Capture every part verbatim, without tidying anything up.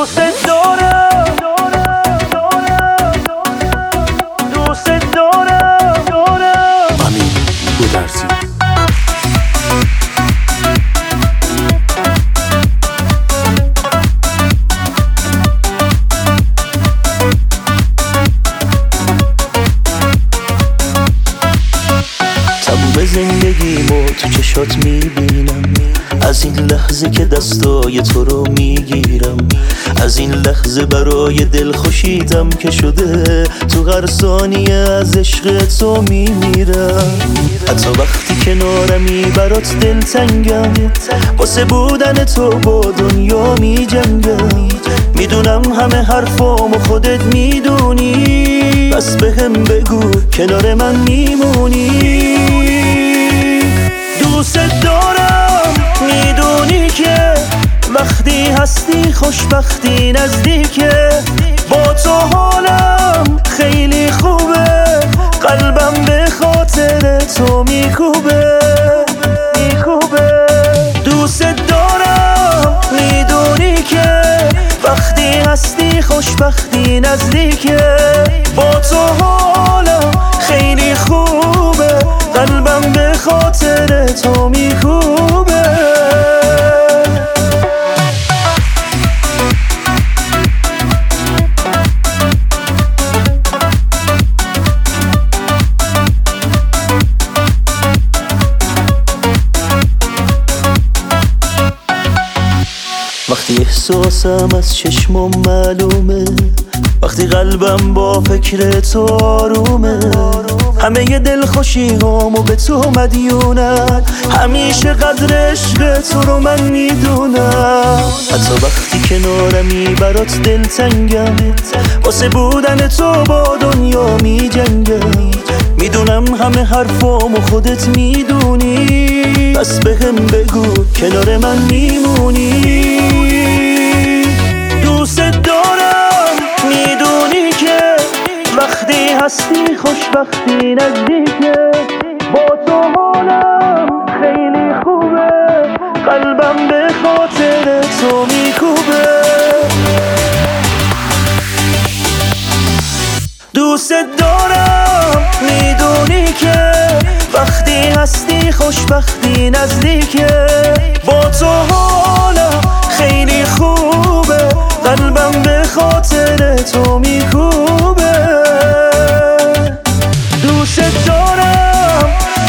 دوست دارم دوست دارم دارم امین گودرزی. تموم زندگیمو تو چشات میبینم، از این لحظه که دستای تو رو میگیرم، از این لحظه برای دل خوشیدم که شده تو هر ثانیه از عشق تو میمیرم. حتی وقتی کنارمی برات دلتنگم، واسه بودن تو با دنیا میجنگم. میدونم همه حرفامو خودت میدونی، بس بهم بگو کنار من میمونی. دوست دارم میدونی که وقتی هستی خوشبختی نزدیکه، با تو حالم خیلی خوبه، قلبم به خاطر تو میکوبه میکوبه. دوست دارم میدونی که وقتی هستی خوشبختی نزدیکه، با تو حالم خیلی خوبه، قلبم به خاطر تو میکوبه. وقتی احساسم از چشمم معلومه، وقتی قلبم با فکر تو آرومه، همه ی دل خوشی هامو به تو مدیونم، همیشه قدر عشق تو رو من میدونم. حتی وقتی کنارمی برات دلتنگم، واسه بودن تو با دنیا میجنگم. میدونم همه حرفامو خودت میدونی، بس بهم بگو کنار من میمونی. دوست دارم میدونی که وقتی هستی خوشبختی نزدیکه، با تو حالم خیلی خوبه، قلبم به خاطر تو میکوبه. دوست دارم میدونی که وقتی هستی خوشبختی نزدیکه، با تو حالم خیلی خوبه، قلبم به خاطر تو میکوبه. دوست دارم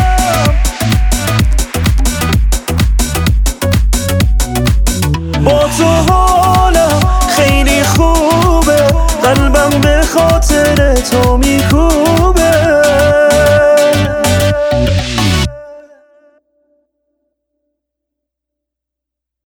با تو حالم خیلی خوبه، قلبم به خاطر تو میکوبه.